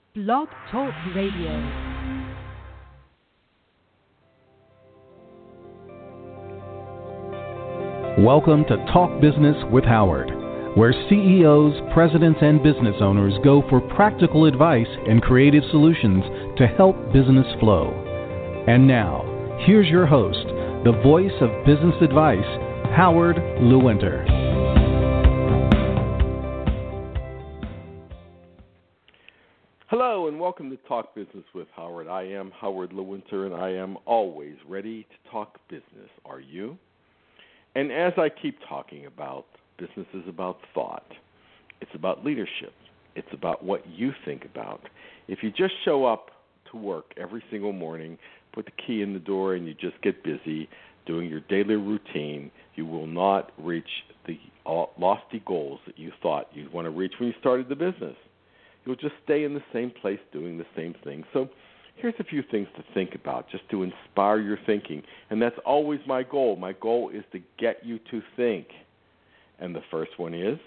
Blog Talk Radio. Welcome to Talk Business with Howard, where CEOs, presidents, and business owners go for practical advice and creative solutions to help business flow. And now, here's your host, the voice of business advice, Howard Lewinter. Hello and welcome to Talk Business with Howard. I am Howard Lewinter and I am always ready to talk business. Are you? And as I keep talking about, business is about thought. It's about leadership. It's about what you think about. If you just show up to work every single morning, put the key in the door, and you just get busy doing your daily routine, you will not reach the lofty goals that you thought you'd want to reach when you started the business. You'll just stay in the same place doing the same thing. So here's a few things to think about just to inspire your thinking. And that's always my goal. My goal is to get you to think. And the first one is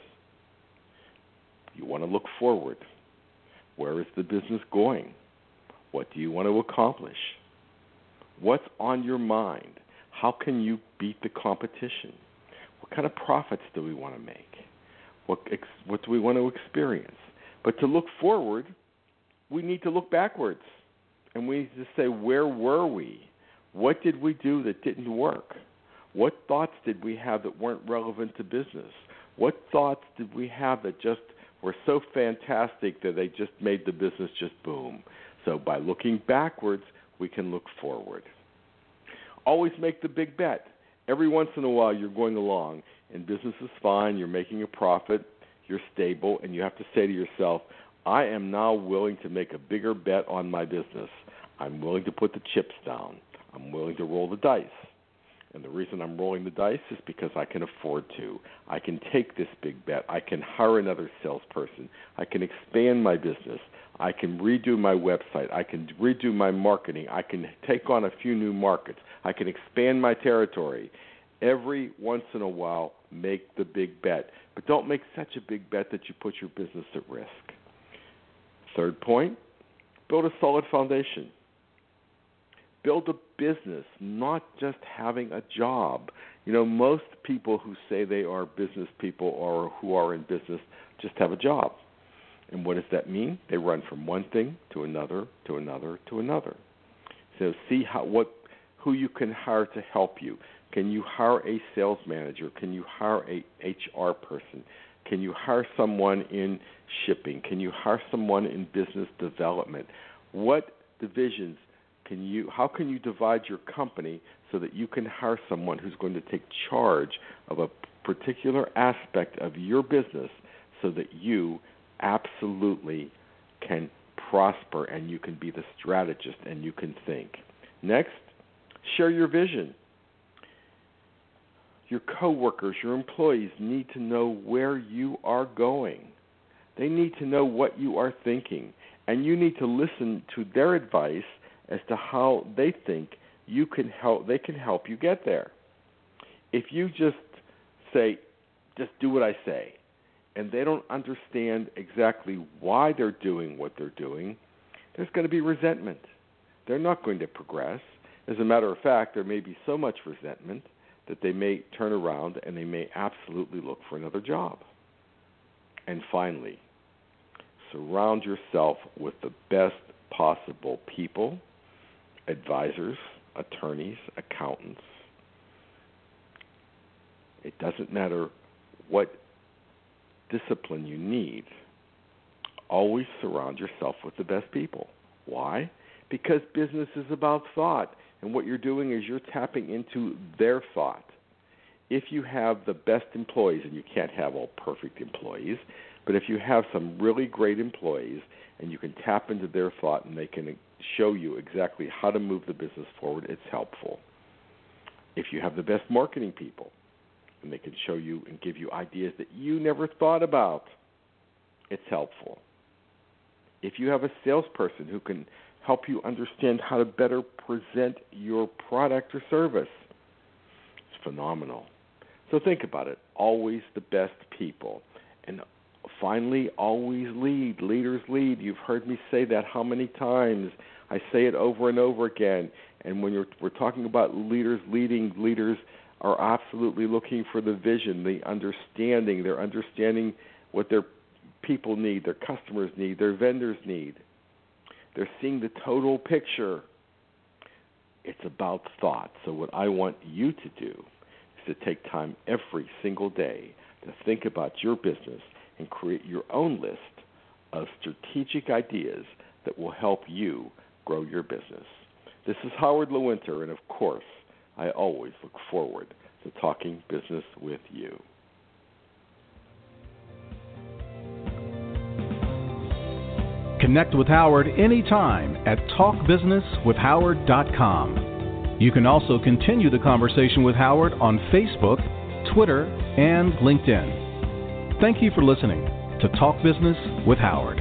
you want to look forward. Where is the business going? What do you want to accomplish? What's on your mind? How can you beat the competition? What kind of profits do we want to make? What do we want to experience? But to look forward, we need to look backwards. And we need to say, where were we? What did we do that didn't work? What thoughts did we have that weren't relevant to business? What thoughts did we have that just were so fantastic that they just made the business just boom? So by looking backwards, we can look forward. Always make the big bet. Every once in a while, you're going along, and business is fine, you're making a profit, you're stable, and you have to say to yourself, I am now willing to make a bigger bet on my business. I'm willing to put the chips down. I'm willing to roll the dice. And the reason I'm rolling the dice is because I can afford to. I can take this big bet. I can hire another salesperson. I can expand my business. I can redo my website. I can redo my marketing. I can take on a few new markets. I can expand my territory. Every once in a while, make the big bet. But don't make such a big bet that you put your business at risk. Third point, build a solid foundation. Build a business, not just having a job. You know, most people who say they are business people or who are in business just have a job. And what does that mean? They run from one thing to another, to another, to another. So see who you can hire to help you. Can you hire a sales manager? Can you hire a HR person? Can you hire someone in shipping? Can you hire someone in business development? What divisions how can you divide your company so that you can hire someone who's going to take charge of a particular aspect of your business so that you absolutely can prosper and you can be the strategist and you can think. Next, share your vision. Your coworkers, your employees need to know where you are going. They need to know what you are thinking, and you need to listen to their advice as to how they think they can help you get there. If you just say, just do what I say, and they don't understand exactly why they're doing what they're doing, there's going to be resentment. They're not going to progress. As a matter of fact, there may be so much resentment that they may turn around and they may absolutely look for another job. And finally, surround yourself with the best possible people, advisors, attorneys, accountants. It doesn't matter what discipline you need. Always surround yourself with the best people. Why? Because business is about thought, and what you're doing is you're tapping into their thought. If you have the best employees, and you can't have all perfect employees, but if you have some really great employees and you can tap into their thought and they can show you exactly how to move the business forward, it's helpful. If you have the best marketing people and they can show you and give you ideas that you never thought about, it's helpful. If you have a salesperson who can help you understand how to better present your product or service, it's phenomenal. So think about it. Always the best people. And finally, always lead. Leaders lead. You've heard me say that how many times? I say it over and over again. And when we're talking about leaders leading, leaders are absolutely looking for the vision, the understanding. They're understanding what their people need, their customers need, their vendors need. They're seeing the total picture. It's about thought. So what I want you to do is to take time every single day to think about your business and create your own list of strategic ideas that will help you grow your business. This is Howard Lewinter, and of course, I always look forward to talking business with you. Connect with Howard anytime at talkbusinesswithhoward.com. You can also continue the conversation with Howard on Facebook, Twitter, and LinkedIn. Thank you for listening to Talk Business with Howard.